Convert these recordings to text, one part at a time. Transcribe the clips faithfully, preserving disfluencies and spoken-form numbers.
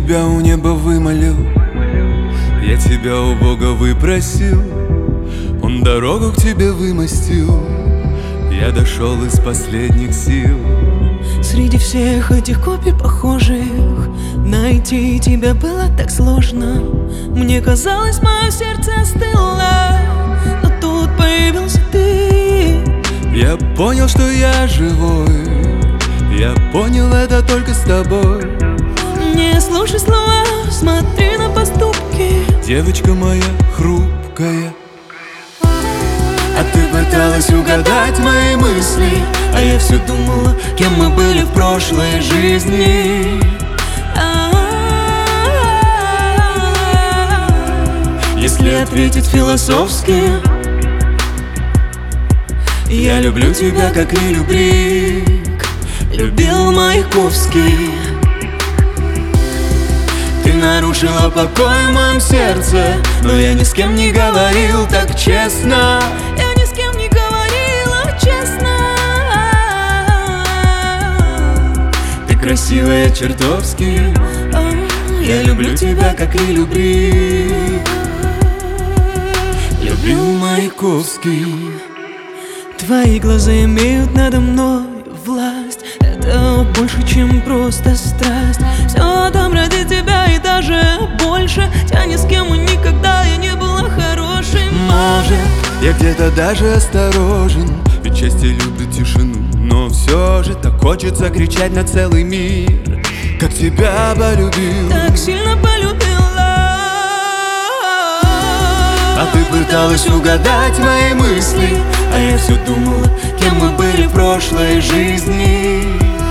тебя у неба вымолил, я тебя у Бога выпросил, Он дорогу к тебе вымостил, я дошел из последних сил. Среди всех этих копий похожих найти тебя было так сложно. Мне казалось, мое сердце остыло, но тут появился ты. Я понял, что я живой, я понял это только с тобой. Не слушай слова, смотри на поступки, девочка моя хрупкая. А ты пыталась угадать мои мысли, а я все думала, кем мы были в прошлой жизни. Если ответить философски, я люблю тебя, как Лилю Брик любил Маяковский. Ты нарушила покой в моем сердце, но я ни с кем не говорил так честно. Я ни с кем не говорила честно. Ты красивая чертовски, я люблю тебя, как Лилю Брик любил Маяковский. Твои глаза имеют надо мной власть, это больше, чем просто страсть. Все там ради тебя и даже больше. Тебя ни с кем и никогда я не была хорошей. Может, я где-то даже осторожен, ведь счастье любит тишину, но все же так хочется кричать на целый мир, как тебя полюбил, так сильно полюбила. А ты пыталась угадать мои мысли, а я все думала, кем мы были в прошлой жизни.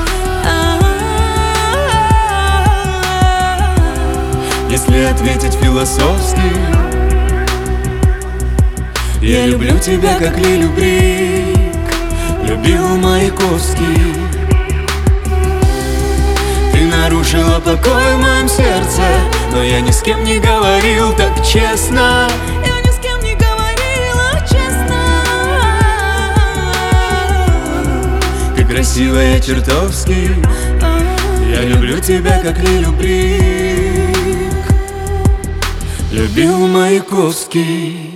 Если ответить философски, я люблю тебя, как Лилю Брик любил Маяковский. Ты нарушила покой в моем сердце, но я ни с кем не говорил так честно. Я ни с кем не говорила честно. Ты красивая чертовски, я люблю тебя, как Лилю Брик любил Маяковский.